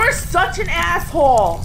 You're such an asshole.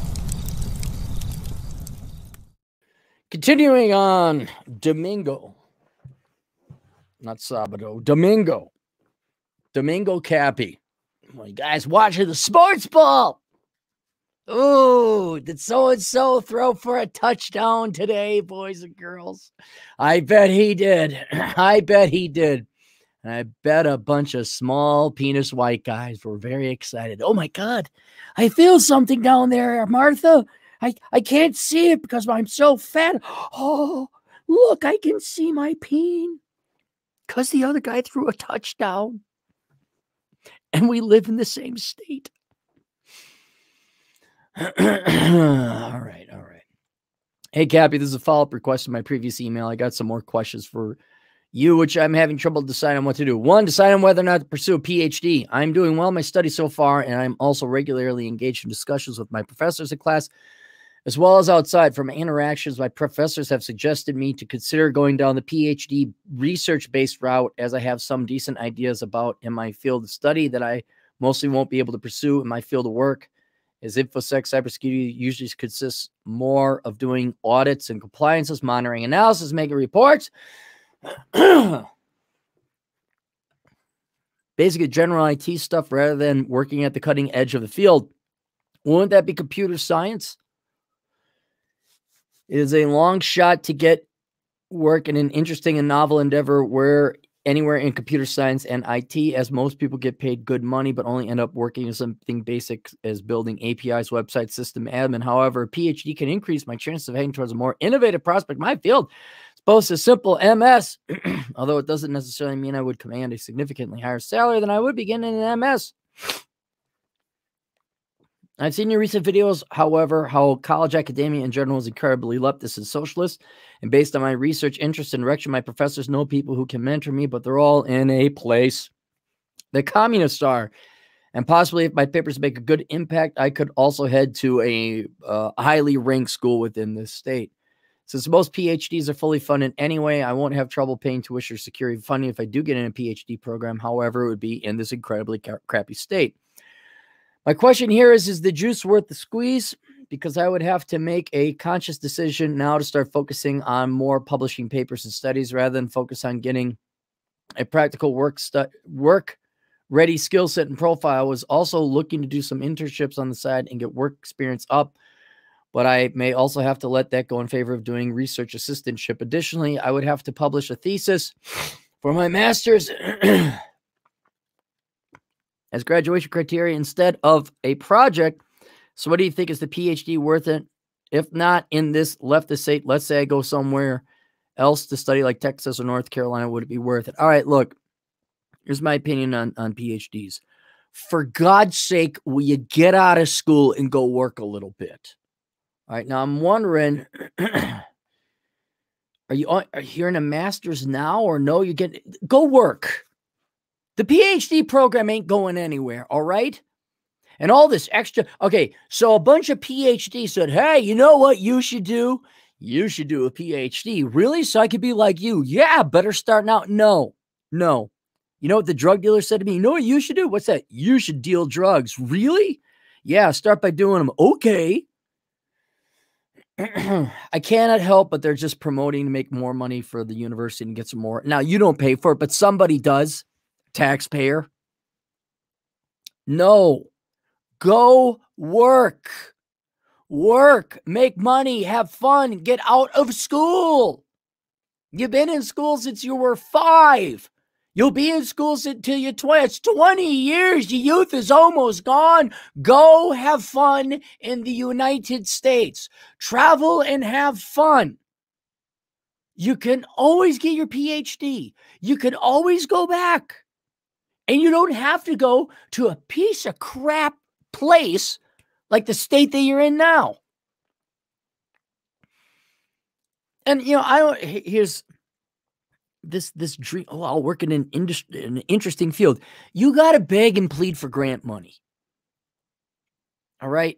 Continuing on, Domingo. Not Sabado. Domingo Cappy. Well, you guys watching the sports ball? Ooh, did so-and-so throw for a touchdown today, boys and girls? I bet he did. I bet he did. And I bet a bunch of small penis white guys were very excited. Oh my God, I feel something down there, Martha. I can't see it because I'm so fat. Oh, look, I can see my peen. Because the other guy threw a touchdown. And we live in the same state. All right. Hey, Cappy, this is a follow-up request to my previous email. I got some more questions for you, which I'm having trouble deciding on what to do. One, decide on whether or not to pursue a PhD. I'm doing well in my studies so far, and I'm also regularly engaged in discussions with my professors in class, as well as outside. From interactions, my professors have suggested me to consider going down the PhD research-based route, as I have some decent ideas about in my field of study that I mostly won't be able to pursue in my field of work. As InfoSec cybersecurity usually consists more of doing audits and compliances, monitoring analysis, making reports. Basically general IT stuff rather than working at the cutting edge of the field. Wouldn't that be computer science? It is a long shot to get work in an interesting and novel endeavor where anywhere in computer science and IT, as most people get paid good money, but only end up working in something basic as building APIs, website system admin. However, a PhD can increase my chances of heading towards a more innovative prospect in my field. It's both a simple MS, although it doesn't necessarily mean I would command a significantly higher salary than I would be getting in an MS. I've seen your recent videos, however, how college academia in general is incredibly leftist and socialist. And based on my research, interest, and direction, my professors know people who can mentor me, but they're all in a place the communists are. And possibly if my papers make a good impact, I could also head to a highly ranked school within this state. Since most PhDs are fully funded anyway, I won't have trouble paying tuition or security funding if I do get in a PhD program. However, it would be in this incredibly crappy state. My question here is the juice worth the squeeze? Because I would have to make a conscious decision now to start focusing on more publishing papers and studies rather than focus on getting a practical work-ready skill set and profile. I was also looking to do some internships on the side and get work experience up, but I may also have to let that go in favor of doing research assistantship. Additionally, I would have to publish a thesis for my master's as graduation criteria instead of a project. So what do you think? Is the PhD worth it? If not in this leftist state, let's say I go somewhere else to study like Texas or North Carolina, would it be worth it? All right, look, here's my opinion on PhDs. For God's sake, will you get out of school and go work a little bit? All right, now I'm wondering, are you in a master's now or no? Go work. The PhD program ain't going anywhere, all right? And all this extra. Okay, so a bunch of PhDs said, hey, you know what you should do? You should do a PhD. Really? So I could be like you? Yeah, better start now. No. You know what the drug dealer said to me? You know what you should do? What's that? You should deal drugs. Really? Yeah, start by doing them. Okay. I cannot help, but they're just promoting to make more money for the university and get some more. Now, you don't pay for it, but somebody does. Taxpayer. No. Go work. Work. Make money. Have fun. Get out of school. You've been in school since you were 5. You'll be in school until you're 20. It's 20 years. Your youth is almost gone. Go have fun in the United States. Travel and have fun. You can always get your PhD. You can always go back. And you don't have to go to a piece of crap place like the state that you're in now. And, you know, here's this dream. Oh, I'll work in an interesting field. You got to beg and plead for grant money. All right.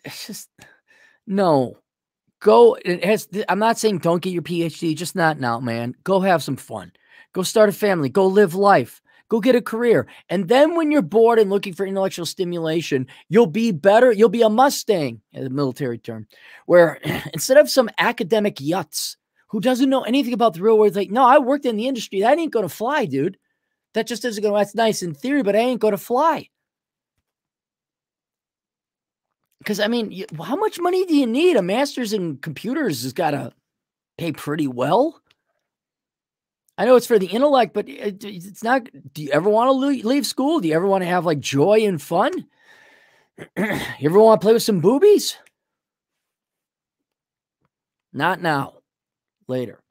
No. Go. I'm not saying don't get your PhD, just not now, man. Go have some fun. Go start a family. Go live life. Go get a career. And then when you're bored and looking for intellectual stimulation, you'll be better. You'll be a Mustang, a military term, where instead of some academic yutz who doesn't know anything about the real world, like, no, I worked in the industry. That ain't going to fly, dude. That just isn't going to, that's nice in theory, but I ain't going to fly. Because, I mean, how much money do you need? A master's in computers has got to pay pretty well. I know it's for the intellect, but it's not. Do you ever want to leave school? Do you ever want to have like joy and fun? You ever want to play with some boobies? Not now. Later.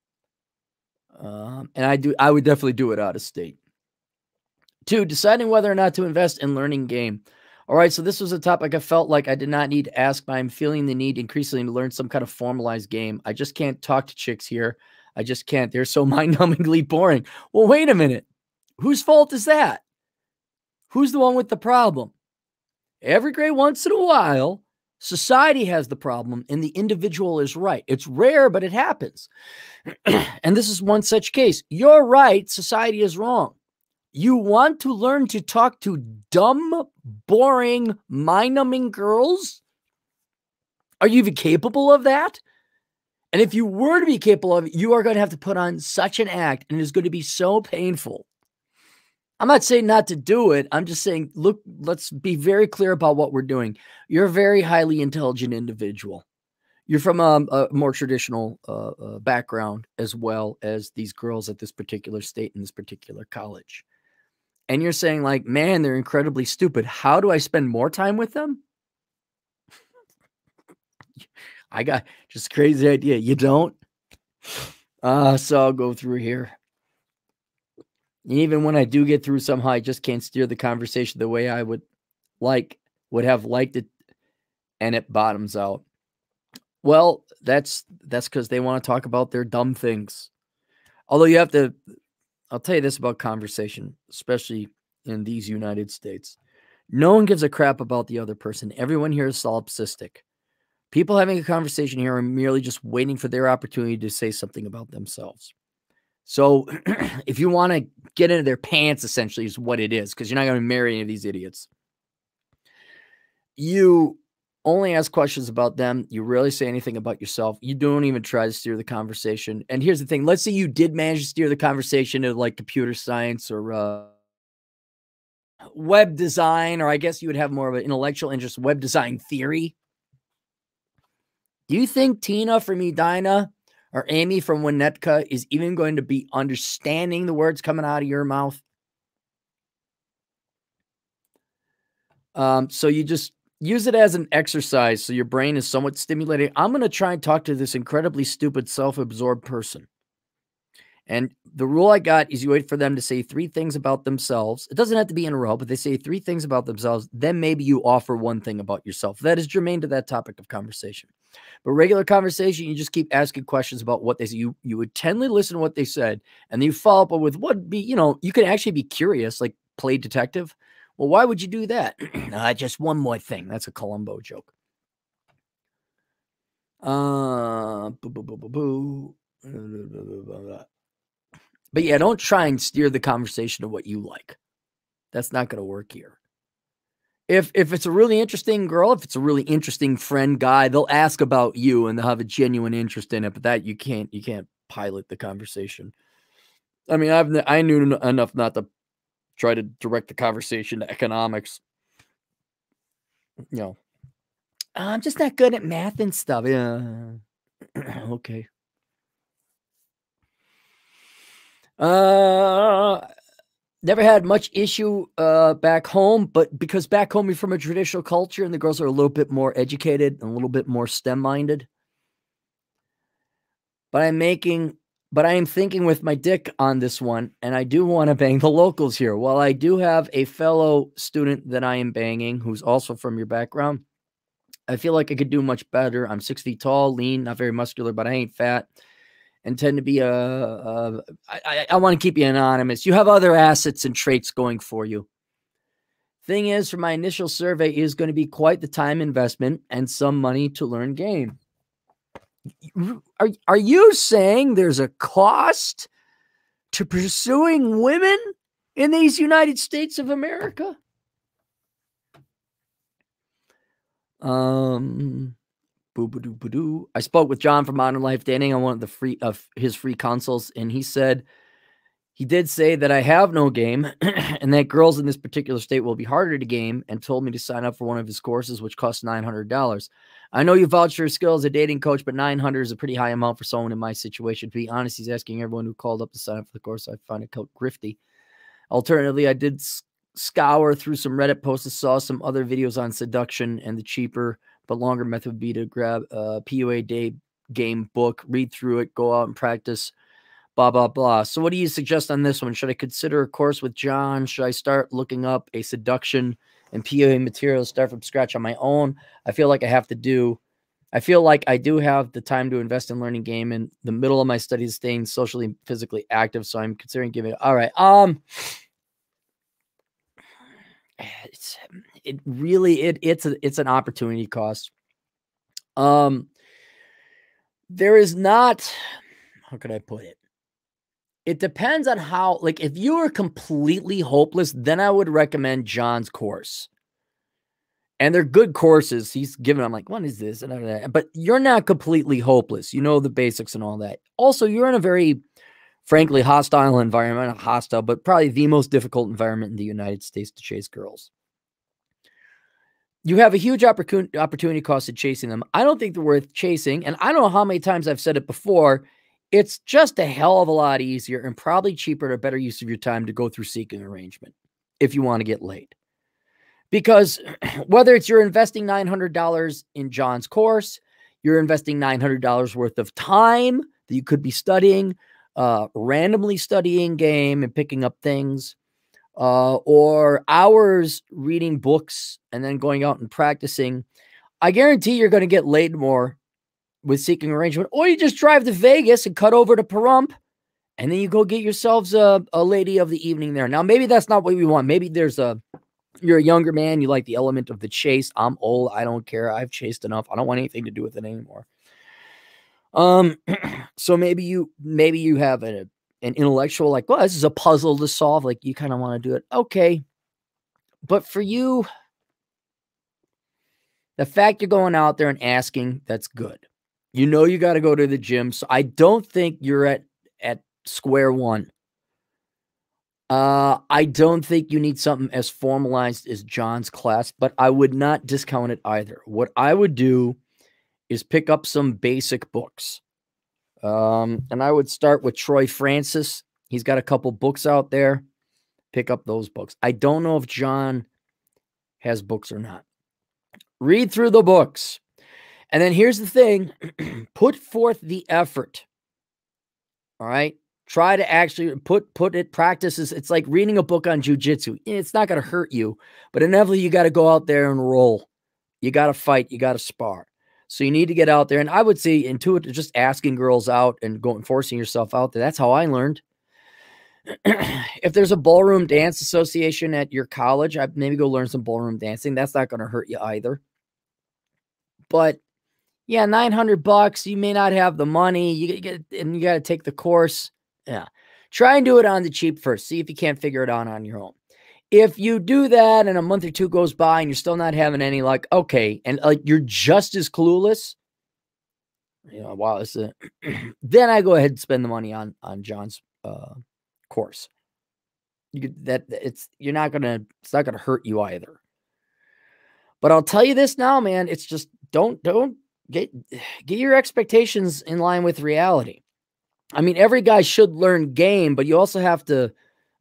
And I would definitely do it out of state. 2, deciding whether or not to invest in learning game. All right, so this was a topic I felt like I did not need to ask, but I'm feeling the need increasingly to learn some kind of formalized game. I just can't talk to chicks here. I just can't. They're so mind-numbingly boring. Well, wait a minute. Whose fault is that? Who's the one with the problem? Every great once in a while, society has the problem and the individual is right. It's rare, but it happens. And this is one such case. You're right. Society is wrong. You want to learn to talk to dumb, boring, mind-numbing girls? Are you even capable of that? And if you were to be capable of it, you are going to have to put on such an act, and it's going to be so painful. I'm not saying not to do it. I'm just saying, look, let's be very clear about what we're doing. You're a very highly intelligent individual. You're from a more traditional background, as well as these girls at this particular state in this particular college. And you're saying like, man, they're incredibly stupid. How do I spend more time with them? I got just a crazy idea. You don't? So I'll go through here. Even when I do get through somehow, I just can't steer the conversation the way I would have liked it, and it bottoms out. Well, that's because they want to talk about their dumb things. Although you have to, I'll tell you this about conversation, especially in these United States. No one gives a crap about the other person. Everyone here is solipsistic. People having a conversation here are merely just waiting for their opportunity to say something about themselves. So if you want to get into their pants, essentially is what it is, because you're not going to marry any of these idiots. You only ask questions about them. You rarely say anything about yourself. You don't even try to steer the conversation. And here's the thing. Let's say you did manage to steer the conversation to like computer science or web design, or I guess you would have more of an intellectual interest, web design theory. Do you think Tina from Edina or Amy from Winnetka is even going to be understanding the words coming out of your mouth? So you just use it as an exercise so your brain is somewhat stimulated. I'm going to try and talk to this incredibly stupid, self-absorbed person. And the rule I got is you wait for them to say 3 things about themselves. It doesn't have to be in a row, but they say 3 things about themselves. Then maybe you offer 1 thing about yourself. That is germane to that topic of conversation. But regular conversation, you just keep asking questions about what they say. You intently listen to what they said, and then you follow up with what be, you can actually be curious, like play detective. Well, why would you do that? Just one more thing. That's a Columbo joke. But yeah, don't try and steer the conversation to what you like. That's not going to work here. If it's a really interesting girl, if it's a really interesting friend guy, they'll ask about you and they'll have a genuine interest in it. But that you can't pilot the conversation. I mean, I knew enough not to try to direct the conversation to economics. I'm just not good at math and stuff. Yeah. Okay. Never had much issue back home, but because back home you're from a traditional culture and the girls are a little bit more educated and a little bit more STEM-minded. But I am thinking with my dick on this one, and I do want to bang the locals here. While I do have a fellow student that I am banging who's also from your background, I feel like I could do much better. I'm 6 feet tall, lean, not very muscular, but I ain't fat. And tend to be I want to keep you anonymous. You have other assets and traits going for you. Thing is, for my initial survey is going to be quite the time investment and some money to learn game. Are you saying there's a cost to pursuing women in these United States of America. I spoke with John from Modern Life Dating on one of his free consults, and he said he did say that I have no game and that girls in this particular state will be harder to game, and told me to sign up for one of his courses, which costs $900. I know you vouch for your skill as a dating coach, but $900 is a pretty high amount for someone in my situation. To be honest, he's asking everyone who called up to sign up for the course. I find it grifty. Alternatively, I did scour through some Reddit posts and saw some other videos on seduction, and the cheaper but longer method would be to grab a PUA day game book, read through it, go out and practice, blah, blah, blah. So what do you suggest on this one? Should I consider a course with John? Should I start looking up a seduction and PUA material, start from scratch on my own? I feel like I do have the time to invest in learning game in the middle of my studies, staying socially and physically active. So I'm considering giving it. All right. It's an opportunity cost. There is not, how could I put it? It depends on how, like, if you are completely hopeless, then I would recommend John's course. And they're good courses. He's given, I'm like, what is this? But you're not completely hopeless. You know the basics and all that. Also, you're in a very, frankly, hostile environment. Not hostile, but probably the most difficult environment in the United States to chase girls. You have a huge opportunity cost of chasing them. I don't think they're worth chasing. And I don't know how many times I've said it before. It's just a hell of a lot easier and probably cheaper and a better use of your time to go through seeking arrangement if you want to get laid. Because whether it's you're investing $900 in John's course, you're investing $900 worth of time that you could be studying, randomly studying game and picking up things, or hours reading books and then going out and practicing, I guarantee you're going to get laid more with seeking arrangement. Or you just drive to Vegas and cut over to Pahrump, and then you go get yourselves a lady of the evening there. Now, maybe that's not what we want. Maybe you're a younger man. You like the element of the chase. I'm old. I don't care. I've chased enough. I don't want anything to do with it anymore. So maybe you have an intellectual, like, well, this is a puzzle to solve. Like, you kind of want to do it. Okay. But for you, the fact you're going out there and asking, that's good. You know, you got to go to the gym. So I don't think you're at square one. I don't think you need something as formalized as John's class, but I would not discount it either. What I would do is pick up some basic books. And I would start with Troy Francis. He's got a couple books out there. Pick up those books. I don't know if John has books or not. Read through the books. And then here's the thing. Put forth the effort. All right? Try to actually practices. It's like reading a book on jiu-jitsu. It's not going to hurt you, but inevitably you got to go out there and roll. You got to fight. You got to spar. So you need to get out there. And I would say intuitive, just asking girls out and going, forcing yourself out there. That's how I learned. If there's a ballroom dance association at your college, I'd maybe go learn some ballroom dancing. That's not going to hurt you either. But yeah, $900, you may not have the money. You got to take the course. Yeah. Try and do it on the cheap first. See if you can't figure it out on your own. If you do that and a month or two goes by and you're still not having any luck, okay, and like you're just as clueless, you know, wow, then I go ahead and spend the money on John's course. It's not gonna hurt you either. But I'll tell you this now, man, it's just don't get your expectations in line with reality. I mean, every guy should learn game, but you also have to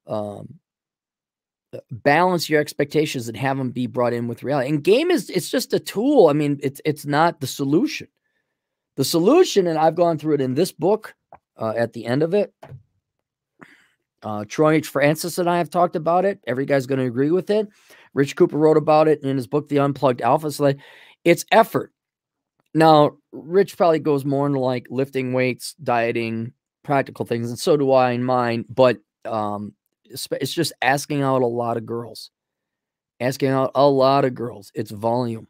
balance your expectations and have them be brought in with reality. And game it's just a tool. I mean, it's not the solution. The solution, and I've gone through it in this book at the end of it. Troy Francis and I have talked about it. Every guy's going to agree with it. Rich Cooper wrote about it in his book, The Unplugged Alpha. So it's effort. Now, Rich probably goes more into like lifting weights, dieting, practical things, and so do I in mine. But it's just asking out a lot of girls. Asking out a lot of girls. It's volume.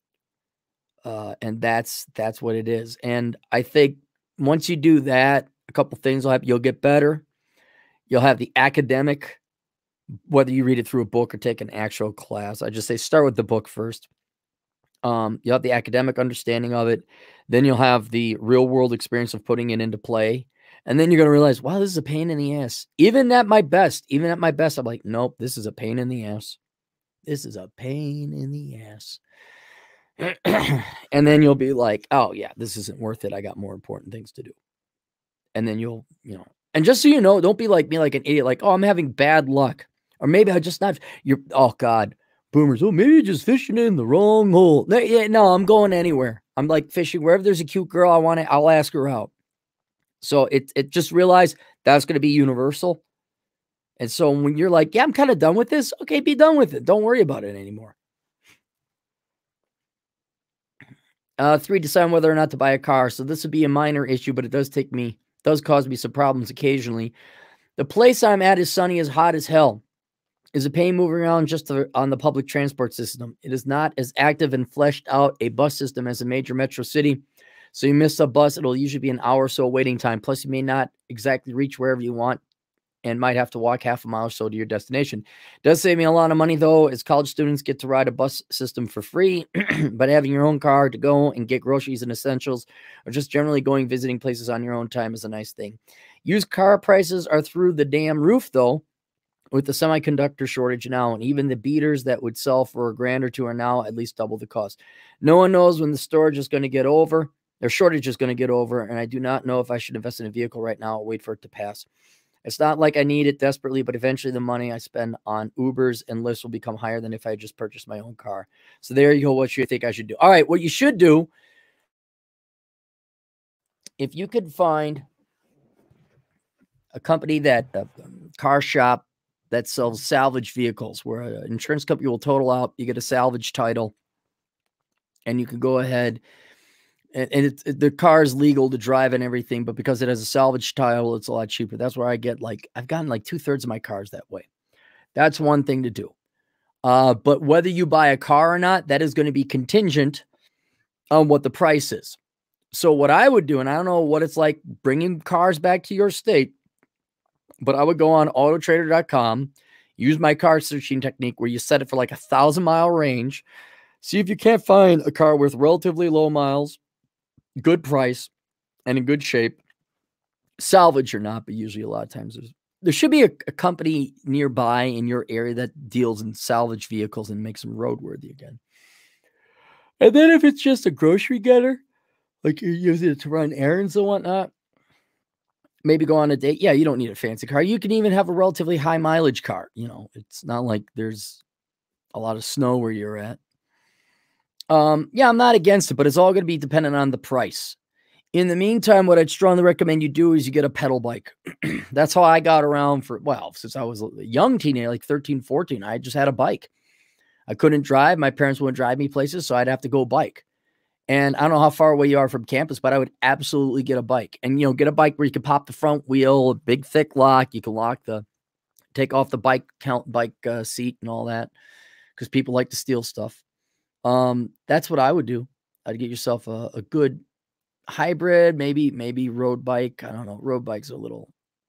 And that's what it is. And I think once you do that, a couple things will happen. You'll get better. You'll have the academic whether you read it through a book or take an actual class. I just say start with the book first. You'll have the academic understanding of it. Then you'll have the real world experience of putting it into play. And then you're going to realize, wow, this is a pain in the ass. Even at my best, I'm like, nope, this is a pain in the ass. This is a pain in the ass. And then you'll be like, oh, yeah, this isn't worth it. I got more important things to do. And then you'll, and just so you know, don't be like me, like an idiot, like, oh, I'm having bad luck. Or maybe I just not, oh, God, boomers. Oh, maybe you're just fishing in the wrong hole. No, I'm going anywhere. I'm like fishing wherever there's a cute girl I want to, I'll ask her out. So it just realize that's going to be universal. And so when you're like, yeah, I'm kind of done with this. Okay, be done with it. Don't worry about it anymore. 3, decide whether or not to buy a car. So this would be a minor issue, but it does cause me some problems occasionally. The place I'm at is sunny, as hot as hell. Is a pain moving around just on the public transport system. It is not as active and fleshed out a bus system as a major metro city. So you miss a bus, it'll usually be an hour or so waiting time. Plus, you may not exactly reach wherever you want and might have to walk half a mile or so to your destination. It does save me a lot of money, though, as college students get to ride a bus system for free. But having your own car to go and get groceries and essentials, or just generally visiting places on your own time is a nice thing. Used car prices are through the damn roof, though, with the semiconductor shortage now, and even the beaters that would sell for $1,000 or $2,000 are now at least double the cost. No one knows when the shortage is going to get over, and I do not know if I should invest in a vehicle right now or wait for it to pass. It's not like I need it desperately, but eventually the money I spend on Ubers and Lyfts will become higher than if I just purchased my own car. So there you go. What you think I should do? All right, what you should do, if you could find a company that car shop that sells salvage vehicles, where an insurance company will total out, you get a salvage title, and you can go ahead and the car is legal to drive and everything, but because it has a salvage title, it's a lot cheaper. That's where I get I've gotten 2/3 of my cars that way. That's one thing to do. But whether you buy a car or not, that is going to be contingent on what the price is. So what I would do, and I don't know what it's like bringing cars back to your state, but I would go on autotrader.com, use my car searching technique where you set it for 1,000-mile range. See if you can't find a car with relatively low miles, good price, and in good shape. Salvage or not, but usually a lot of times there should be a company nearby in your area that deals in salvage vehicles and makes them roadworthy again. And then if it's just a grocery getter, like you're using it to run errands and whatnot, maybe go on a date. Yeah, you don't need a fancy car. You can even have a relatively high mileage car. It's not like there's a lot of snow where you're at. Yeah, I'm not against it, but it's all going to be dependent on the price. In the meantime, what I'd strongly recommend you do is you get a pedal bike. That's how I got around since I was a young teenager, 13, 14. I just had a bike. I couldn't drive. My parents wouldn't drive me places, so I'd have to go bike. And I don't know how far away you are from campus, but I would absolutely get a bike. And, get a bike where you can pop the front wheel, a big thick lock. You can take off the bike seat and all that, because people like to steal stuff. That's what I would do. I'd get yourself a good hybrid, maybe road bike. I don't know. Road bikes are a little,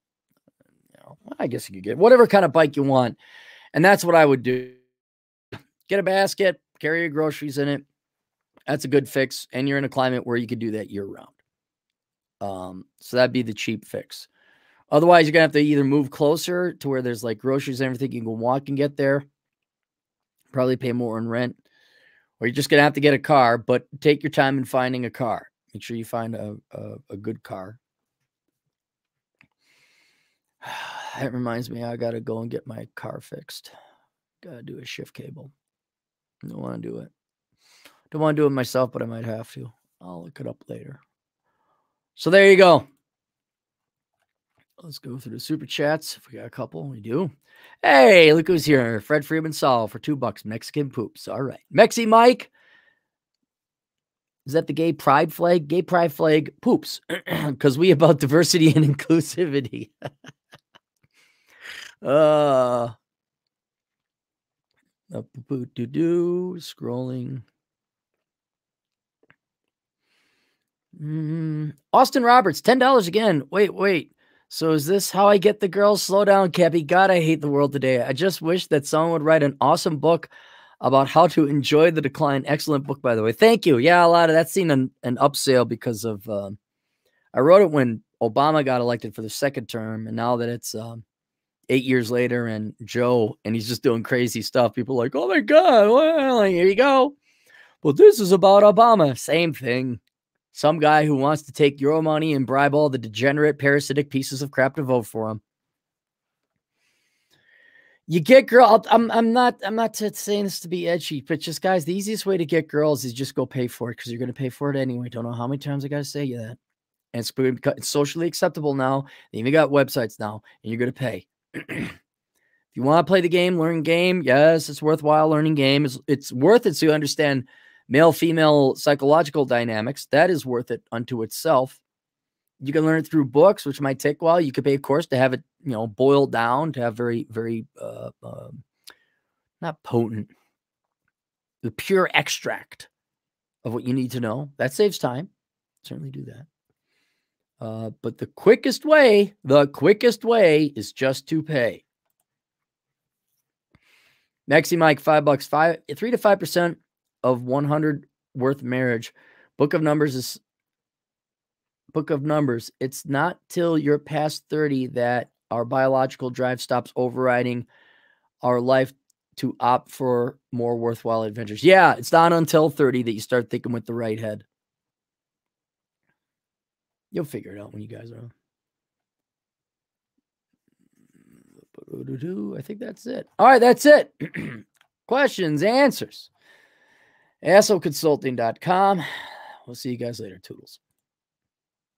I guess you could get whatever kind of bike you want. And that's what I would do. Get a basket, carry your groceries in it. That's a good fix. And you're in a climate where you could do that year round. So that'd be the cheap fix. Otherwise, you're going to have to either move closer to where there's groceries and everything. You can walk and get there. Probably pay more in rent. Or you're just going to have to get a car, but take your time in finding a car. Make sure you find a good car. That reminds me, I got to go and get my car fixed. Got to do a shift cable. Don't want to do it. Don't want to do it myself, but I might have to. I'll look it up later. So there you go. Let's go through the super chats. If we got a couple, we do. Hey, look who's here. Fred Freeman Saul for $2. Mexican poops. All right. Mexi Mike. Is that the gay pride flag? Gay pride flag poops. Because we about diversity and inclusivity. Scrolling. Austin Roberts, $10 again. Wait. So is this how I get the girls? Slow down, Cappy. God, I hate the world today. I just wish that someone would write an awesome book about how to enjoy the decline. Excellent book, by the way. Thank you. Yeah, a lot of that's seen an upsale because of I wrote it when Obama got elected for the second term, and now that it's 8 years later and Joe, and he's just doing crazy stuff, people are like, oh my God, well, here you go. Well, this is about Obama. Same thing. Some guy who wants to take your money and bribe all the degenerate, parasitic pieces of crap to vote for him. You get girl. I'm not saying this to be edgy, but just guys, the easiest way to get girls is just go pay for it because you're going to pay for it anyway. Don't know how many times I got to say you that. And it's socially acceptable now. They even got websites now, and you're going to pay. If you want to play the game, learn game, yes, it's worthwhile learning game. It's worth it so you understand male-female psychological dynamics. That is worth it unto itself. You can learn it through books, which might take a while. You could pay a course to have it, boiled down, to have very, very, not potent, the pure extract of what you need to know. That saves time. Certainly do that. But the quickest way is just to pay. Maxi Mike, $5, 3 to 5% of 100 worth marriage. Book of Numbers. It's not till you're past 30 that our biological drive stops overriding our life to opt for more worthwhile adventures. Yeah, it's not until 30 that you start thinking with the right head. You'll figure it out when you guys are. I think that's it. All right, that's it. Questions, answers. AssholeConsulting.com. We'll see you guys later. Toodles.